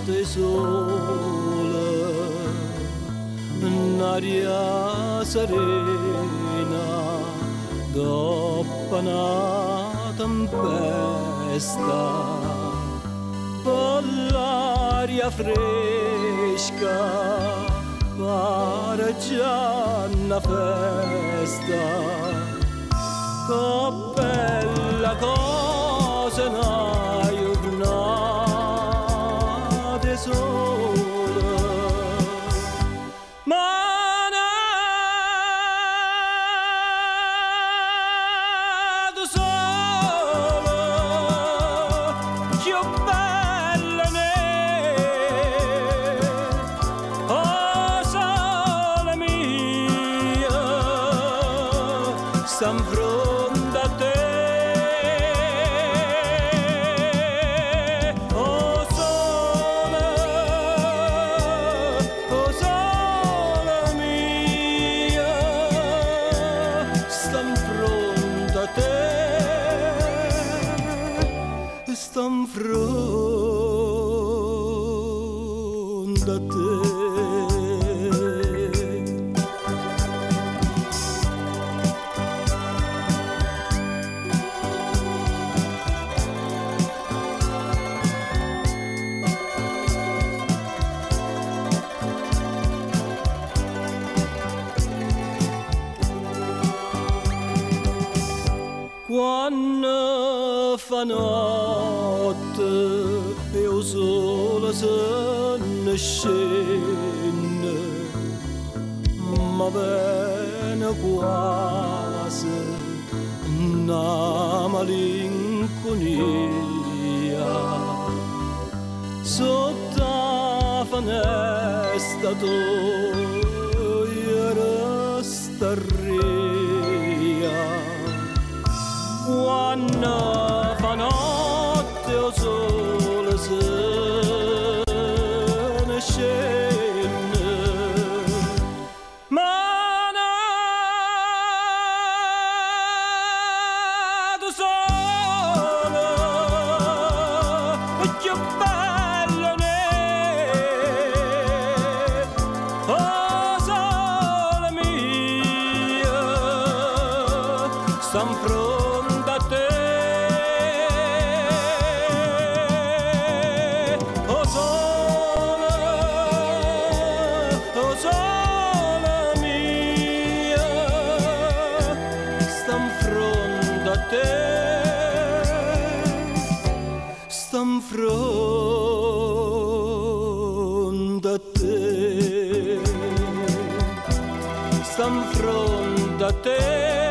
te sola, un'aria serena dopo una tempesta, con l'aria fresca pare già una festa. Che bella cosa una giornata sola, ma nato sola, più bella oh sole mia, sta in fronte a te. Sta in fronte a te. Quando fa notte e il sole se ne scende, ma viene quasi una malinconia. Sotto la finestra tu resta ria. Quando fa notte il sole se ne scende, ma nato sole più bello oh sole mia, sta in fronte a te. Oh sole mia, sta in fronte a te, sta in fronte a te, sta in fronte a te.